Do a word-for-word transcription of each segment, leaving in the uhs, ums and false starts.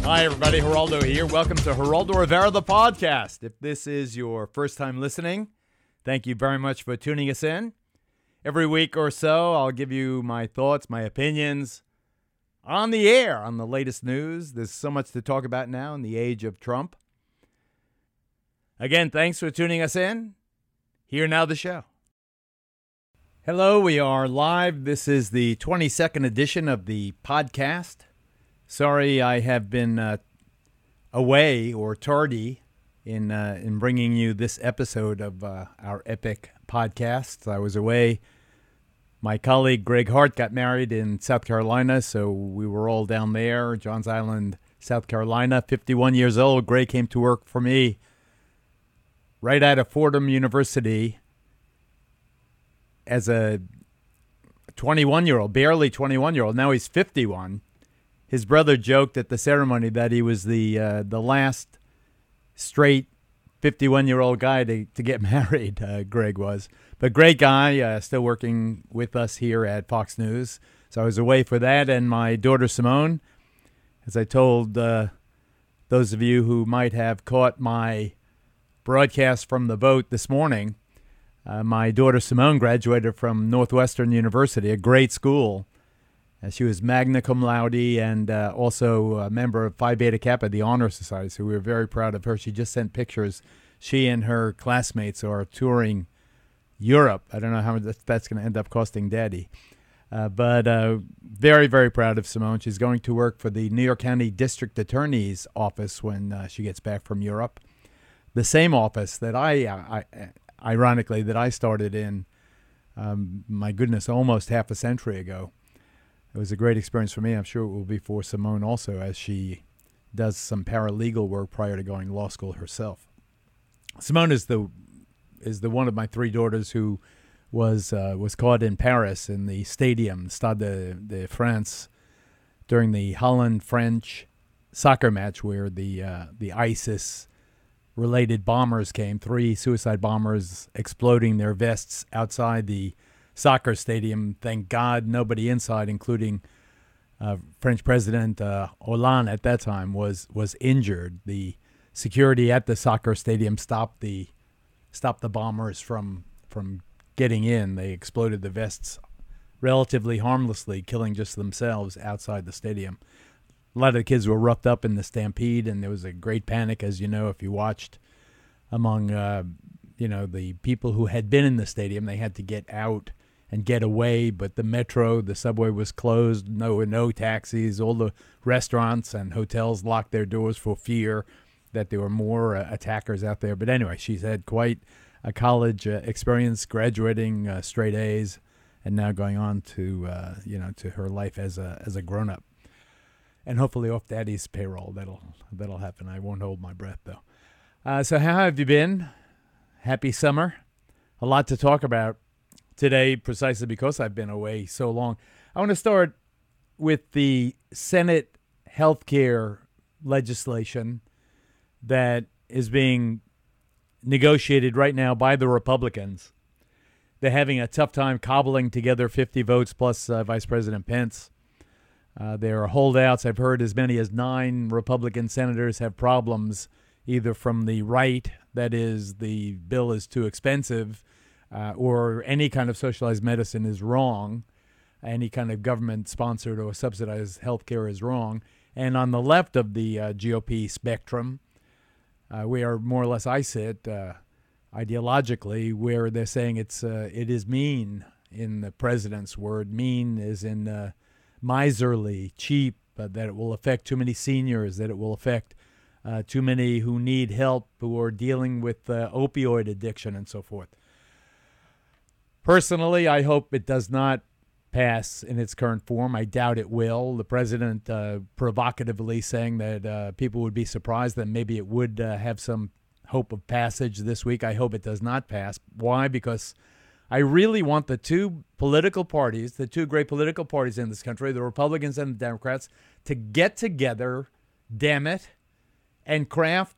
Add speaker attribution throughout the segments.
Speaker 1: Hi, everybody. Geraldo here. Welcome to Geraldo Rivera, the podcast. If this is your first time listening, thank you very much for tuning us in. Every week or so, I'll give you my thoughts, my opinions on the air on the latest news. There's so much to talk about now in the age of Trump. Again, thanks for tuning us in. Here now, the show. Hello, we are live. This is the twenty-second edition of the podcast. Sorry, I have been uh, away or tardy in uh, in bringing you this episode of uh, our epic podcast. I was away. My colleague Greg Hart got married in South Carolina, so we were all down there, Johns Island, South Carolina. fifty-one years old. Greg came to work for me right out of Fordham University as a twenty-one-year-old, barely twenty-one-year-old. Now he's fifty-one. His brother joked at the ceremony that he was the uh, the last straight fifty-one-year-old guy to, to get married, uh, Greg was. But great guy, uh, still working with us here at Fox News. So I was away for that. And my daughter Simone, as I told uh, those of you who might have caught my broadcast from the boat this morning, uh, my daughter Simone graduated from Northwestern University, a great school. Uh, she was magna cum laude and uh, also a member of Phi Beta Kappa, the Honor Society, so we were very proud of her. She just sent pictures. She and her classmates are touring Europe. I don't know how much that's going to end up costing Daddy. Uh, but uh, very, very proud of Simone. She's going to work for the New York County District Attorney's Office when uh, she gets back from Europe. The same office that I, uh, I ironically, that I started in, um, my goodness, almost half a century ago. It was a great experience for me. I'm sure it will be for Simone also, as she does some paralegal work prior to going to law school herself. Simone is the is the one of my three daughters who was uh, was caught in Paris in the stadium, Stade de, de France, during the Holland-French soccer match where the uh, the ISIS-related bombers came. Three suicide bombers exploding their vests outside the soccer stadium. Thank God nobody inside, including uh, French President uh, Hollande at that time, was was injured. The security at the soccer stadium stopped the stopped the bombers from from getting in. They exploded the vests relatively harmlessly, killing just themselves outside the stadium. A lot of the kids were roughed up in the stampede, and there was a great panic, as you know, if you watched, among uh, you know the people who had been in the stadium. They had to get out and get away, but the metro, the subway was closed. No, no taxis. All the restaurants and hotels locked their doors for fear that there were more uh, attackers out there. But anyway, she's had quite a college uh, experience, graduating uh, straight A's, and now going on to uh, you know to her life as a as a grown up, and hopefully off Daddy's payroll. That'll that'll happen. I won't hold my breath though. Uh, so how have you been? Happy summer. A lot to talk about today, precisely because I've been away so long. I want to start with the Senate healthcare legislation that is being negotiated right now by the Republicans. They're having a tough time cobbling together fifty votes plus uh, Vice President Pence. Uh, there are holdouts. I've heard as many as nine Republican senators have problems, either from the right, that is, the bill is too expensive, uh, or any kind of socialized medicine is wrong. Any kind of government-sponsored or subsidized health care is wrong. And on the left of the uh, G O P spectrum, uh, we are more or less, I sit, uh, ideologically, where they're saying it's uh, it is mean, in the president's word. Mean is in uh, miserly, cheap, uh, that it will affect too many seniors, that it will affect Uh, too many who need help, who are dealing with uh, opioid addiction and so forth. Personally, I hope it does not pass in its current form. I doubt it will. The president uh, provocatively saying that uh, people would be surprised that maybe it would uh, have some hope of passage this week. I hope it does not pass. Why? Because I really want the two political parties, the two great political parties in this country, the Republicans and the Democrats, to get together, damn it, and craft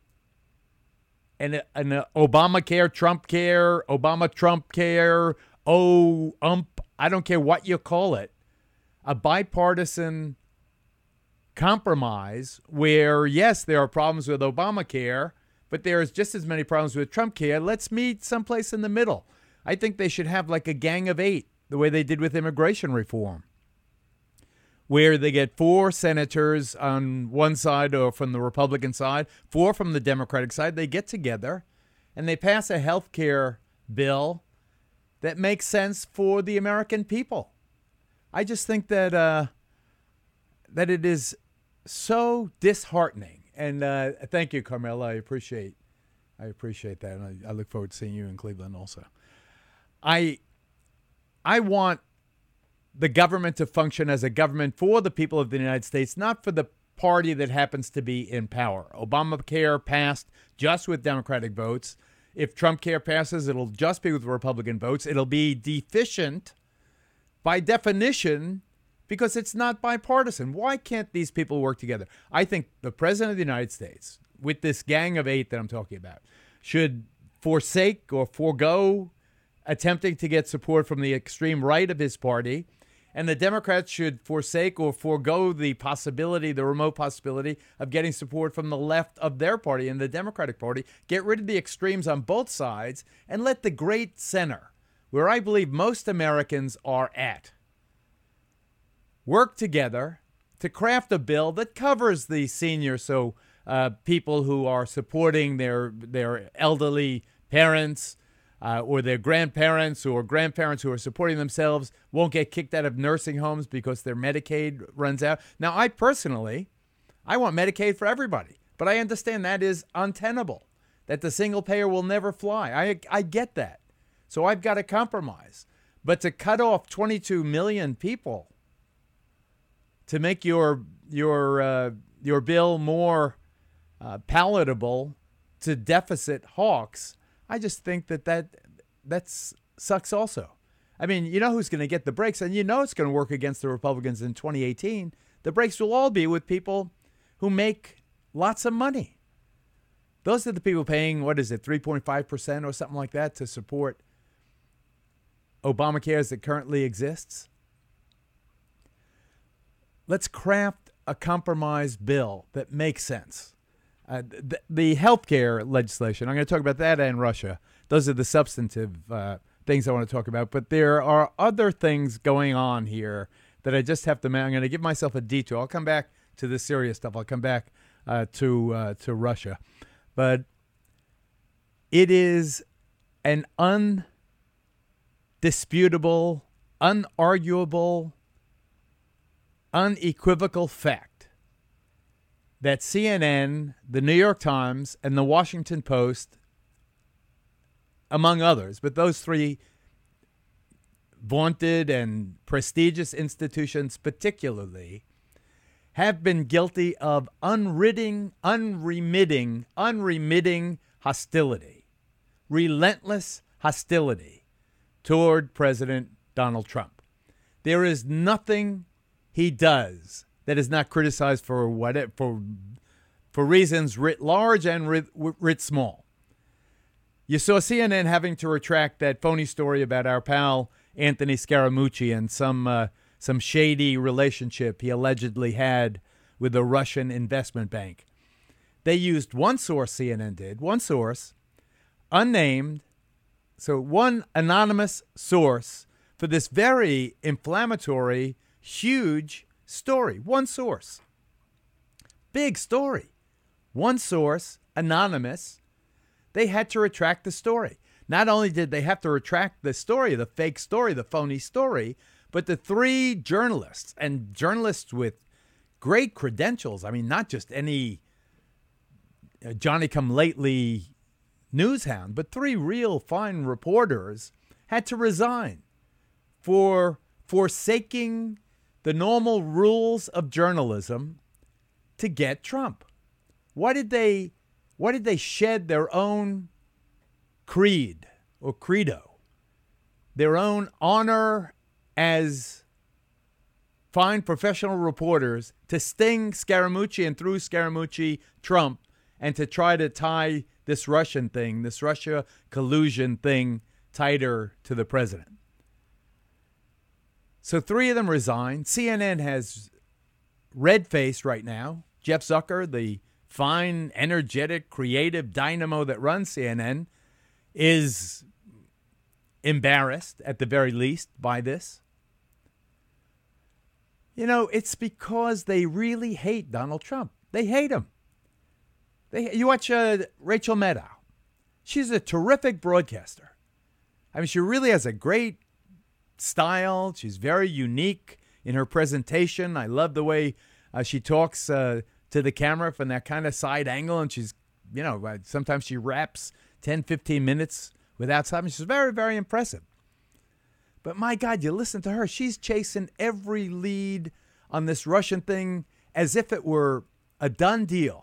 Speaker 1: an, an Obamacare, Trump care, Obama Trump care, oh, ump, I don't care what you call it, a bipartisan compromise where, yes, there are problems with Obamacare, but there's just as many problems with Trump care. Let's meet someplace in the middle. I think they should have like a gang of eight, the way they did with immigration reform, where they get four senators on one side or from the Republican side, four from the Democratic side. They get together and they pass a health care bill that makes sense for the American people. I just think that uh, that it is so disheartening. And uh, thank you, Carmela. I appreciate I appreciate that. And I, I look forward to seeing you in Cleveland also. I I want the government to function as a government for the people of the United States, not for the party that happens to be in power. Obamacare passed just with Democratic votes. If Trump care passes, it'll just be with Republican votes. It'll be deficient by definition because it's not bipartisan. Why can't these people work together? I think the President of the United States, with this gang of eight that I'm talking about, should forsake or forego attempting to get support from the extreme right of his party. And the Democrats should forsake or forego the possibility, the remote possibility of getting support from the left of their party and the Democratic Party. Get rid of the extremes on both sides and let the great center, where I believe most Americans are at, work together to craft a bill that covers the seniors, so uh, people who are supporting their their elderly parents, Uh, or their grandparents or grandparents who are supporting themselves won't get kicked out of nursing homes because their Medicaid runs out. Now, I personally, I want Medicaid for everybody, but I understand that is untenable, that the single payer will never fly. I, I get that. So I've got to compromise. But to cut off twenty-two million people to make your your uh, your bill more uh, palatable to deficit hawks, I just think that that that's sucks also. I mean, you know who's going to get the breaks, and you know it's going to work against the Republicans in twenty eighteen. The breaks will all be with people who make lots of money. Those are the people paying, what is it, three point five percent or something like that to support Obamacare as it currently exists. Let's craft a compromise bill that makes sense. Uh, the, the health care legislation, I'm going to talk about that and Russia. Those are the substantive uh, things I want to talk about. But there are other things going on here that I just have to, I'm going to give myself a detour. I'll come back to the serious stuff. I'll come back uh, to uh, to Russia. But it is an undisputable, unarguable, unequivocal fact that C N N, the New York Times, and the Washington Post, among others, but those three vaunted and prestigious institutions particularly, have been guilty of unremitting, unremitting, unremitting hostility, relentless hostility toward President Donald Trump. There is nothing he does that is not criticized for what it, for for reasons writ large and writ, writ small. You saw C N N having to retract that phony story about our pal Anthony Scaramucci and some uh, some shady relationship he allegedly had with a Russian investment bank. They used one source, C N N did, one source, unnamed, so one anonymous source for this very inflammatory, huge story. One source. Big story. One source, anonymous. They had to retract the story. Not only did they have to retract the story, the fake story, the phony story, but the three journalists, and journalists with great credentials, I mean, not just any Johnny-come-lately news hound, but three real fine reporters had to resign for forsaking the normal rules of journalism to get Trump. Why did they why did they shed their own creed or credo, their own honor as fine professional reporters to sting Scaramucci and through Scaramucci Trump and to try to tie this Russian thing, this Russia collusion thing tighter to the president? So three of them resigned. C N N has red-faced right now. Jeff Zucker, the fine, energetic, creative dynamo that runs C N N, is embarrassed, at the very least, by this. You know, it's because they really hate Donald Trump. They hate him. They, you watch uh, Rachel Maddow. She's a terrific broadcaster. I mean, she really has a great style. She's very unique in her presentation. I love the way uh, she talks uh, to the camera from that kind of side angle. And she's, you know, sometimes she raps ten, fifteen minutes without stopping. She's very, very impressive. But my God, you listen to her. She's chasing every lead on this Russian thing as if it were a done deal.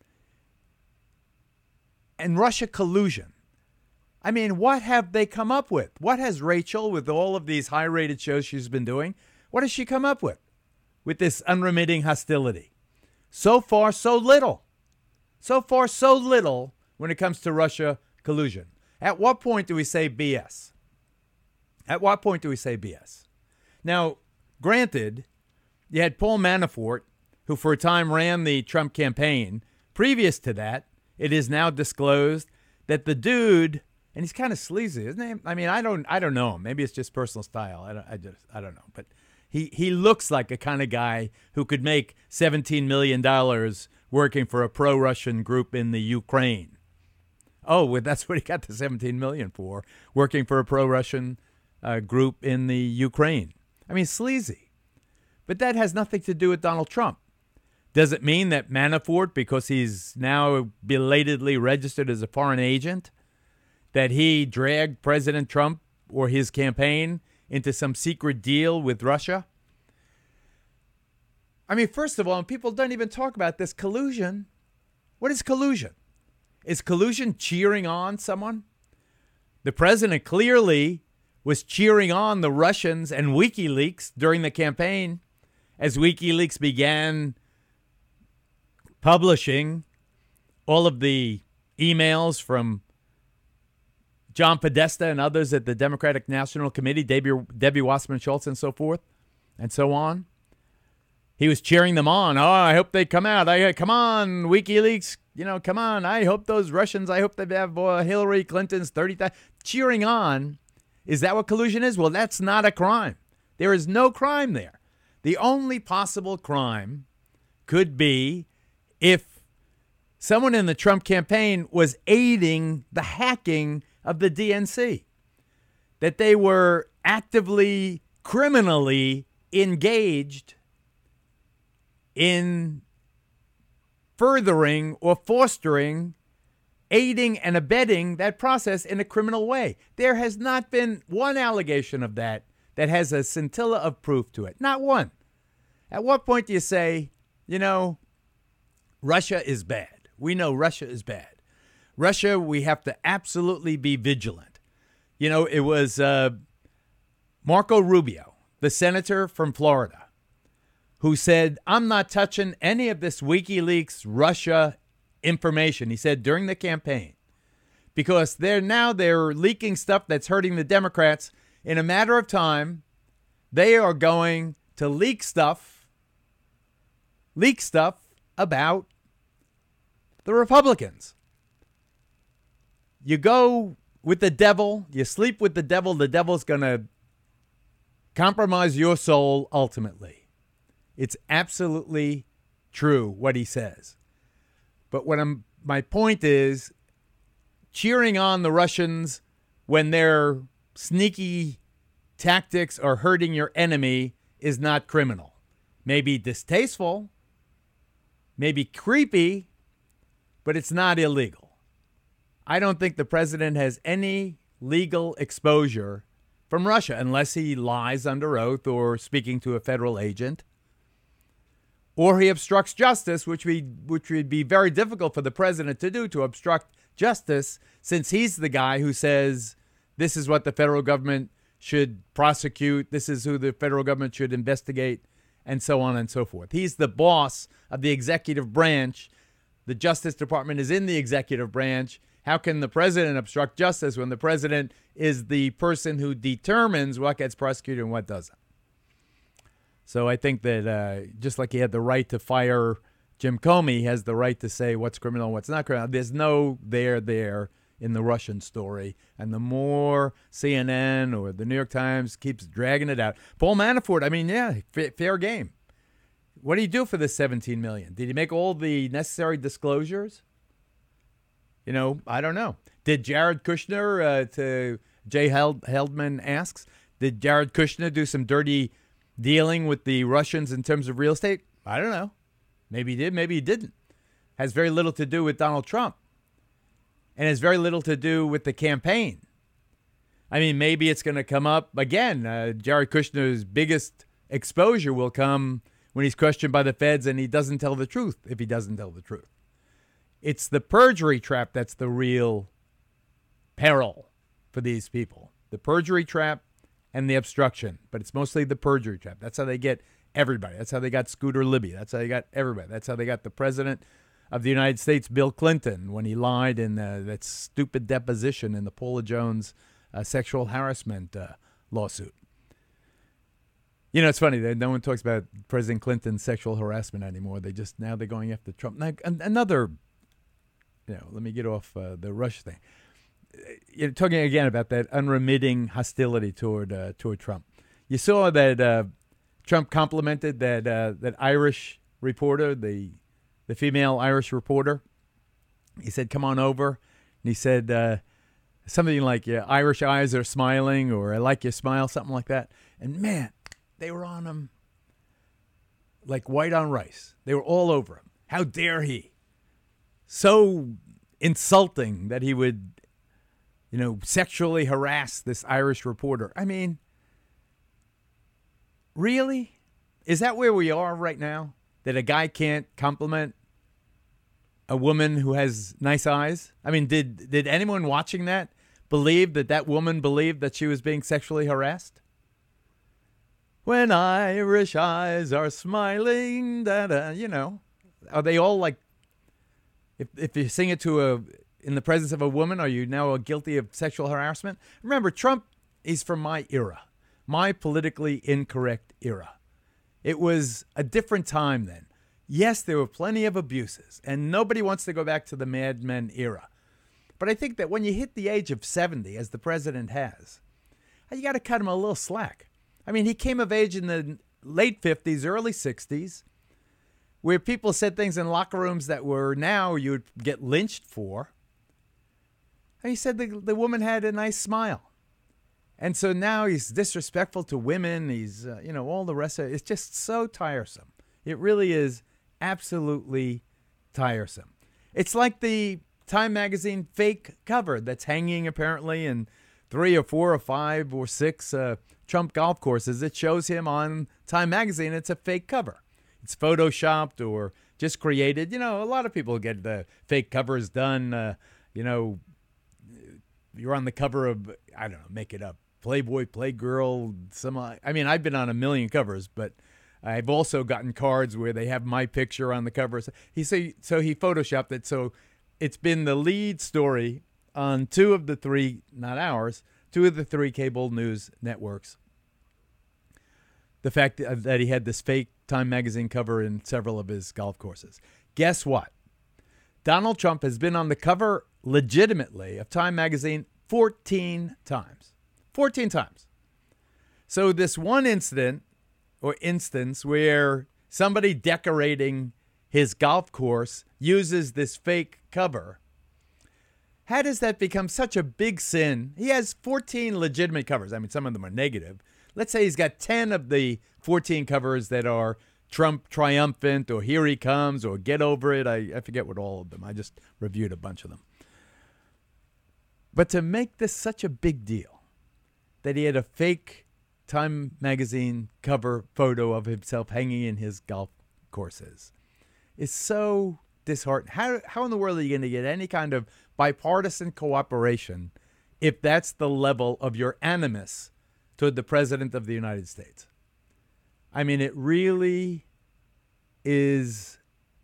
Speaker 1: And Russia collusion. I mean, what have they come up with? What has Rachel, with all of these high-rated shows she's been doing, what has she come up with? With this unremitting hostility. So far, so little. So far, so little when it comes to Russia collusion. At what point do we say B S? At what point do we say B S? Now, granted, you had Paul Manafort, who for a time ran the Trump campaign. Previous to that, it is now disclosed that the dude, and he's kind of sleazy, isn't he? I mean, I don't, I don't know him. Maybe it's just personal style. I don't, I just, I don't know. But he, he looks like a kind of guy who could make seventeen million dollars working for a pro-Russian group in the Ukraine. Oh, well, that's what he got the seventeen million dollars for, working for a pro-Russian uh, group in the Ukraine. I mean, sleazy. But that has nothing to do with Donald Trump. Does it mean that Manafort, because he's now belatedly registered as a foreign agent, that he dragged President Trump or his campaign into some secret deal with Russia? I mean, first of all, and people don't even talk about this, collusion. What is collusion? Is collusion cheering on someone? The president clearly was cheering on the Russians and WikiLeaks during the campaign as WikiLeaks began publishing all of the emails from John Podesta and others at the Democratic National Committee, Debbie, Debbie Wasserman Schultz and so forth, and so on. He was cheering them on. Oh, I hope they come out. I Come on, WikiLeaks. You know, come on. I hope those Russians, I hope they have uh, Hillary Clinton's thirty thousand. Cheering on. Is that what collusion is? Well, that's not a crime. There is no crime there. The only possible crime could be if someone in the Trump campaign was aiding the hacking of the D N C, that they were actively, criminally engaged in furthering or fostering, aiding and abetting that process in a criminal way. There has not been one allegation of that that has a scintilla of proof to it. Not one. At what point do you say, you know, Russia is bad? We know Russia is bad. Russia, we have to absolutely be vigilant. You know, it was uh, Marco Rubio, the senator from Florida, who said, I'm not touching any of this WikiLeaks Russia information, he said during the campaign, because they're now they're leaking stuff that's hurting the Democrats. In a matter of time, they are going to leak stuff, leak stuff about the Republicans. You go with the devil, you sleep with the devil, the devil's going to compromise your soul ultimately. It's absolutely true what he says. But what I'm, my point is, cheering on the Russians when their sneaky tactics are hurting your enemy is not criminal. Maybe distasteful, maybe creepy, but it's not illegal. I don't think the president has any legal exposure from Russia unless he lies under oath or speaking to a federal agent, or he obstructs justice, which we which would be very difficult for the president to do, to obstruct justice, since he's the guy who says this is what the federal government should prosecute, this is who the federal government should investigate, and so on and so forth. He's the boss of the executive branch. The Justice Department is in the executive branch. How can the president obstruct justice when the president is the person who determines what gets prosecuted and what doesn't? So So I think that uh, just like he had the right to fire Jim Comey, he has the right to say what's criminal and what's not criminal. There's no there there in the Russian story. And the more C N N or the New York Times keeps dragging it out. Paul Manafort, I mean, yeah, f- fair game. What did he do for the seventeen million dollars? Did he make all the necessary disclosures? You know, I don't know. Did Jared Kushner, uh, to Jay Held- Heldman asks, did Jared Kushner do some dirty dealing with the Russians in terms of real estate? I don't know. Maybe he did, maybe he didn't. Has very little to do with Donald Trump. And has very little to do with the campaign. I mean, maybe it's going to come up again. Uh, Jared Kushner's biggest exposure will come when he's questioned by the feds and he doesn't tell the truth, if he doesn't tell the truth. It's the perjury trap that's the real peril for these people. The perjury trap and the obstruction. But it's mostly the perjury trap. That's how they get everybody. That's how they got Scooter Libby. That's how they got everybody. That's how they got the president of the United States, Bill Clinton, when he lied in uh, that stupid deposition in the Paula Jones uh, sexual harassment uh, lawsuit. You know, it's funny that no one talks about President Clinton's sexual harassment anymore. They just, now they're going after Trump. Now, another, you know, let me get off uh, the Russia thing. You're talking again about that unremitting hostility toward uh, toward Trump. You saw that uh, Trump complimented that uh, that Irish reporter, the the female Irish reporter. He said, "Come on over," and he said uh, something like, "Yeah, Irish eyes are smiling," or "I like your smile," something like that. And man, they were on him like white on rice. They were all over him. How dare he? So insulting that he would, you know, sexually harass this Irish reporter. I mean, really? Is that where we are right now? That a guy can't compliment a woman who has nice eyes? I mean, did did anyone watching that believe that that woman believed that she was being sexually harassed? When Irish eyes are smiling, da da, you know, are they all like? If if you sing it to a in the presence of a woman, are you now guilty of sexual harassment? Remember, Trump is from my era, my politically incorrect era. It was a different time then. Yes, there were plenty of abuses, and nobody wants to go back to the Mad Men era. But I think that when you hit the age of seventy, as the president has, you got to cut him a little slack. I mean, he came of age in the late fifties, early sixties, where people said things in locker rooms that were now you would get lynched for. And he said the, the woman had a nice smile. And so now he's disrespectful to women. He's, uh, you know, all the rest of it. It's just so tiresome. It really is absolutely tiresome. It's like the Time Magazine fake cover that's hanging apparently in three or four or five or six uh, Trump golf courses. It shows him on Time Magazine. It's a fake cover. It's photoshopped or just created. You know, a lot of people get the fake covers done. Uh, you know, you're on the cover of, I don't know, make it up. Playboy, Playgirl, some. I mean, I've been on a million covers, but I've also gotten cards where they have my picture on the cover. He say so he photoshopped it, so it's been the lead story on two of the three, not ours, two of the three cable news networks. The fact that he had this fake Time Magazine cover in several of his golf courses. Guess what? Donald Trump has been on the cover legitimately of Time Magazine fourteen times. fourteen times. So this one incident or instance where somebody decorating his golf course uses this fake cover, how does that become such a big sin? He has fourteen legitimate covers. I mean, some of them are negative. Let's say he's got ten of the fourteen covers that are Trump triumphant or here he comes or get over it. I, I forget what all of them. I just reviewed a bunch of them. But to make this such a big deal, that he had a fake Time Magazine cover photo of himself hanging in his golf courses, is so disheartening. How, how in the world are you going to get any kind of bipartisan cooperation if that's the level of your animus toward the President of the United States? I mean, it really is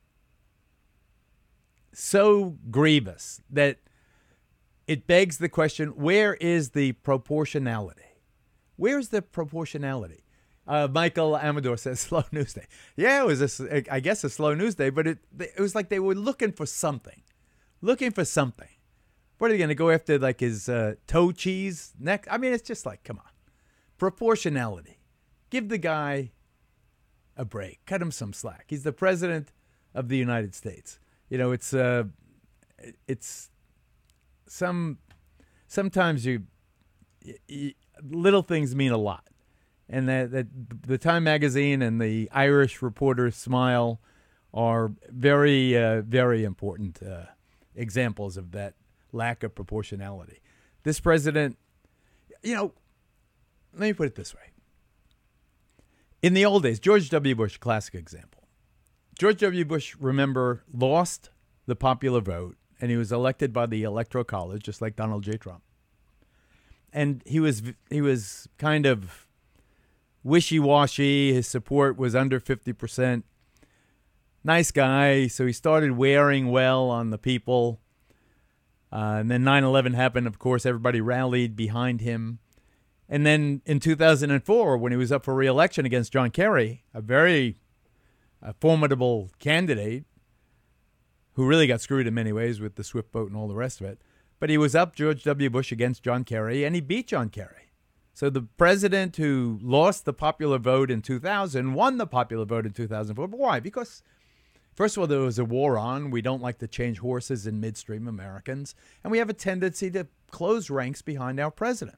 Speaker 1: so grievous that it begs the question, where is the proportionality? Where's the proportionality? Uh, Michael Amador says slow news day. Yeah, it was a, I guess a slow news day, but it it was like they were looking for something, looking for something. What are they going to go after? Like his uh, toe cheese next? I mean, it's just like, come on, proportionality. Give the guy a break. Cut him some slack. He's the president of the United States. You know, it's uh, it's some sometimes you, you little things mean a lot. And that, that the Time magazine and the Irish Reporter's Smile are very, uh, very important uh, examples of that lack of proportionality. This president, you know, let me put it this way. In the old days, George W. Bush, classic example. George W. Bush, remember, lost the popular vote, and he was elected by the Electoral College, just like Donald J. Trump. And he was he was kind of wishy-washy. His support was under fifty percent. Nice guy, so he started wearing well on the people. Uh, and then nine eleven happened, of course. Everybody rallied behind him. And then in two thousand four, when he was up for re-election against John Kerry, a very uh, formidable candidate who really got screwed in many ways with the SWIFT vote and all the rest of it. But he was up, George W. Bush, against John Kerry, and he beat John Kerry. So the president who lost the popular vote in two thousand won the popular vote in two thousand four. But why? Because, first of all, there was a war on. We don't like to change horses in midstream, Americans. And we have a tendency to close ranks behind our president.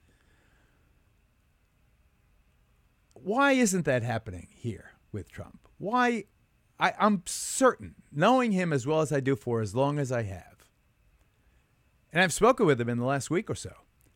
Speaker 1: Why isn't that happening here with Trump? Why? I, I'm certain, knowing him as well as I do for as long as I have, and I've spoken with him in the last week or so,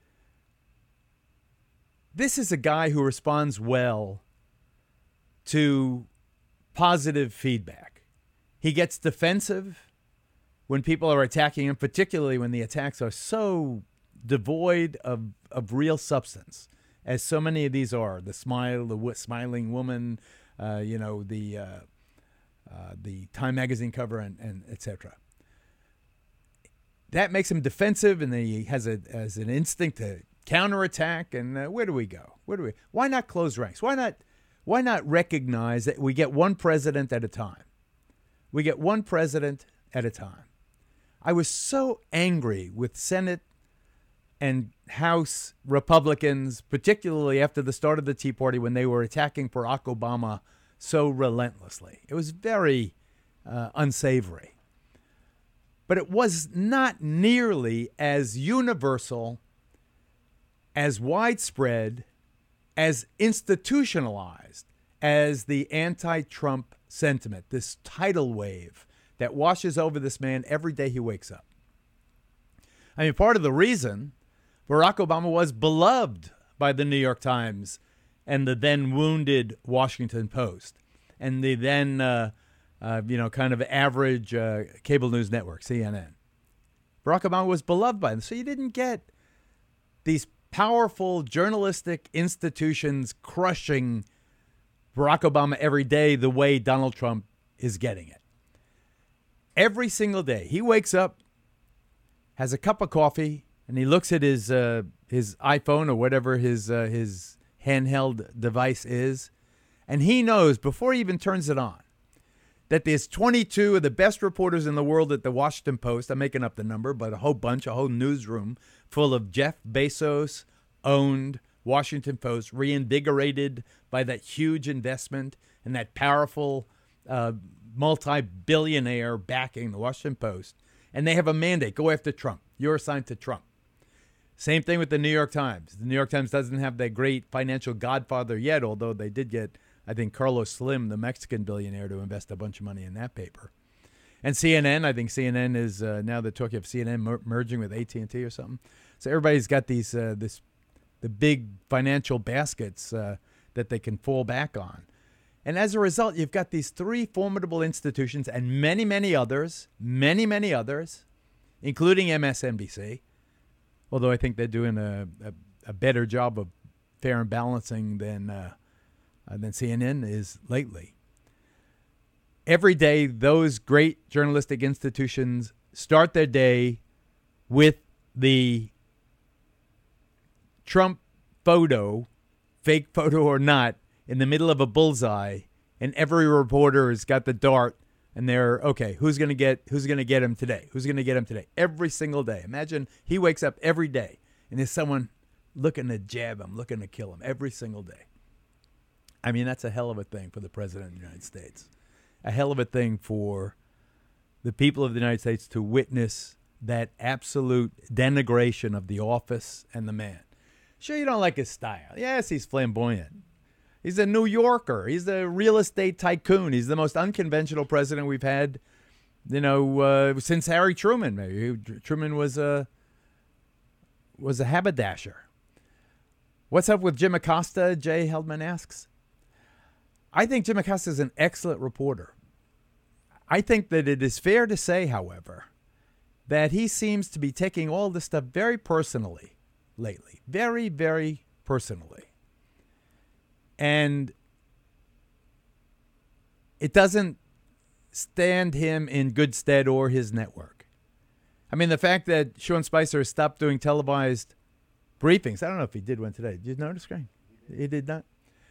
Speaker 1: this is a guy who responds well to positive feedback. He gets defensive when people are attacking him, particularly when the attacks are so devoid of, of real substance, as so many of these are. The smile, the w- smiling woman, uh, you know, the uh, uh, the Time magazine cover, and, and et cetera. That makes him defensive, and then he has a has an instinct to counterattack. And uh, where do we go? Where do we? Why not close ranks? Why not? Why not recognize that we get one president at a time? We get one president at a time. I was so angry with Senate and House Republicans, particularly after the start of the Tea Party, when they were attacking Barack Obama so relentlessly. It was very uh, unsavory. But it was not nearly as universal, as widespread, as institutionalized as the anti-Trump sentiment, this tidal wave that washes over this man every day he wakes up. I mean, part of the reason Barack Obama was beloved by the New York Times and the then wounded Washington Post and the then, uh, uh, you know, kind of average uh, cable news network, C N N. Barack Obama was beloved by them. So you didn't get these powerful journalistic institutions crushing Barack Obama every day the way Donald Trump is getting it. Every single day he wakes up, has a cup of coffee, and he looks at his uh, his iPhone or whatever his uh, his handheld device is, and he knows before he even turns it on that there's twenty-two of the best reporters in the world at the Washington Post. I'm making up the number, but a whole bunch, a whole newsroom full of Jeff Bezos owned Washington Post, reinvigorated by that huge investment and that powerful uh, multi-billionaire backing the Washington Post. And they have a mandate: go after Trump. You're assigned to Trump. Same thing with the New York Times. The New York Times doesn't have that great financial godfather yet, although they did get, I think, Carlos Slim, the Mexican billionaire, to invest a bunch of money in that paper. And C N N, I think C N N is, uh, now they're talking of C N N mer- merging with A T and T or something. So everybody's got these, uh, this, the big financial baskets uh, that they can fall back on. And as a result, you've got these three formidable institutions and many, many others, many, many others, including M S N B C, although I think they're doing a, a, a better job of fair and balancing than uh, uh, than C N N is lately. Every day, those great journalistic institutions start their day with the Trump photo, fake photo or not, in the middle of a bullseye, and every reporter has got the dart, and they're, okay, who's going to get who's going to get him today? Who's going to get him today? Every single day. Imagine he wakes up every day, and there's someone looking to jab him, looking to kill him every single day. I mean, that's a hell of a thing for the President of the United States. A hell of a thing for the people of the United States to witness that absolute denigration of the office and the man. Sure, you don't like his style. Yes, he's flamboyant. He's a New Yorker. He's a real estate tycoon. He's the most unconventional president we've had, you know, uh, since Harry Truman. Maybe Truman was a was a haberdasher. What's up with Jim Acosta? Jay Heldman asks. I think Jim Acosta is an excellent reporter. I think that it is fair to say, however, that he seems to be taking all this stuff very personally lately. Very, very personally. And it doesn't stand him in good stead or his network. I mean, the fact that Sean Spicer stopped doing televised briefings. I don't know if he did one today. Did you notice, Greg? He did not.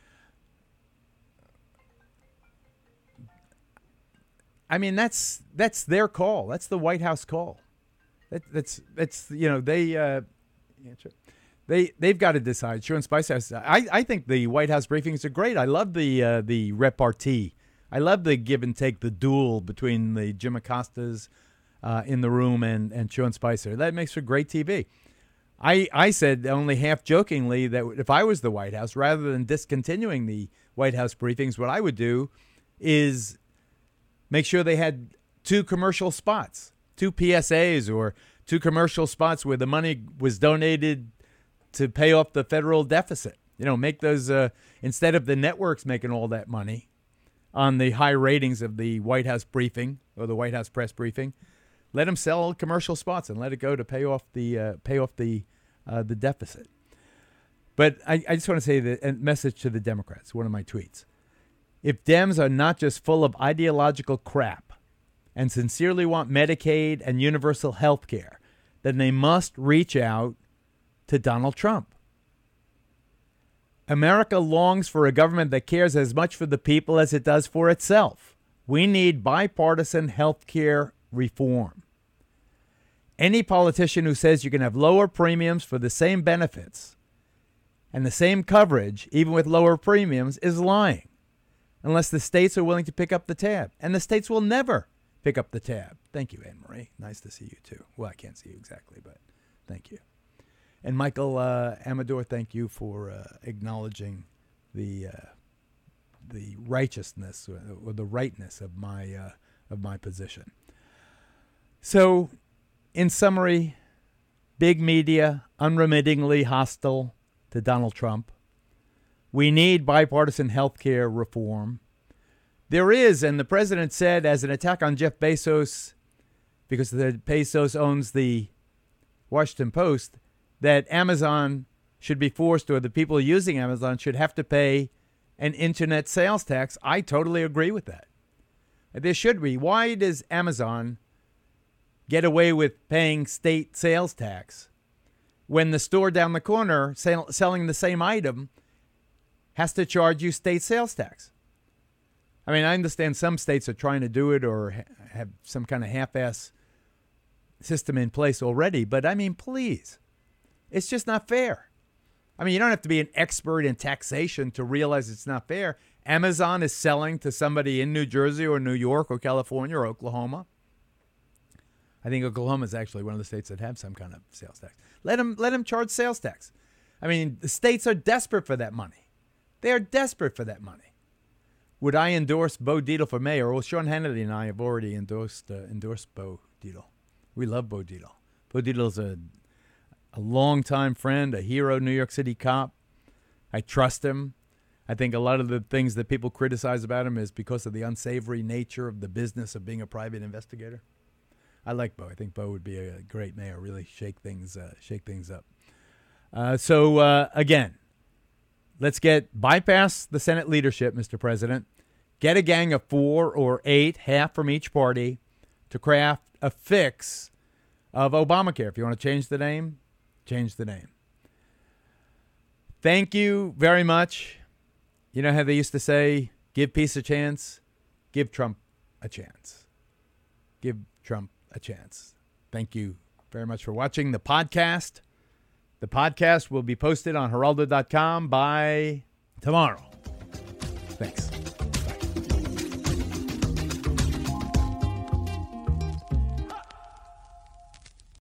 Speaker 1: I mean, that's that's their call. That's the White House call. That, that's that's you know they uh, yeah, sure. they they've got to decide. Sean Spicer has. I I think the White House briefings are great. I love the uh, the repartee. I love the give and take, the duel between the Jim Acostas uh, in the room and and Sean Spicer. That makes for great T V. I I said only half jokingly that if I was the White House, rather than discontinuing the White House briefings, what I would do is make sure they had two commercial spots, two P S As or two commercial spots where the money was donated to pay off the federal deficit. You know, make those, uh, instead of the networks making all that money on the high ratings of the White House briefing or the White House press briefing, let them sell commercial spots and let it go to pay off the uh, pay off the uh, the deficit. But I, I just want to say the a message to the Democrats, one of my tweets. If Dems are not just full of ideological crap and sincerely want Medicaid and universal health care, then they must reach out to Donald Trump. America longs for a government that cares as much for the people as it does for itself. We need bipartisan health care reform. Any politician who says you can have lower premiums for the same benefits and the same coverage, even with lower premiums, is lying. Unless the states are willing to pick up the tab. And the states will never pick up the tab. Thank you, Anne-Marie. Nice to see you, too. Well, I can't see you exactly, but thank you. And Michael uh, Amador, thank you for uh, acknowledging the uh, the righteousness or, or the rightness of my uh, of my position. So, in summary, big media, unremittingly hostile to Donald Trump. We need bipartisan health care reform. There is, and the president said, as an attack on Jeff Bezos, because the Bezos owns the Washington Post, that Amazon should be forced, or the people using Amazon should have to pay an internet sales tax. I totally agree with that. There should be. Why does Amazon get away with paying state sales tax when the store down the corner sell, selling the same item has to charge you state sales tax? I mean, I understand some states are trying to do it or ha- have some kind of half-ass system in place already, but I mean, please, it's just not fair. I mean, you don't have to be an expert in taxation to realize it's not fair. Amazon is selling to somebody in New Jersey or New York or California or Oklahoma. I think Oklahoma is actually one of the states that have some kind of sales tax. Let them, let them charge sales tax. I mean, the states are desperate for that money. They are desperate for that money. Would I endorse Bo Dietl for mayor? Well, Sean Hannity and I have already endorsed uh, endorsed Bo Dietl. We love Bo Dietl. Bo Dietl's a a longtime friend, a hero New York City cop. I trust him. I think a lot of the things that people criticize about him is because of the unsavory nature of the business of being a private investigator. I like Bo. I think Bo would be a great mayor. Really shake things uh, shake things up. Uh, so uh, again. Let's get bypass the Senate leadership, Mister President. Get a gang of four or eight, half from each party, to craft a fix of Obamacare. If you want to change the name, change the name. Thank you very much You know how they used to say, give peace a chance? Give Trump a chance. Give Trump a chance. Thank you very much for watching the podcast. The podcast will be posted on Geraldo dot com by tomorrow. Thanks.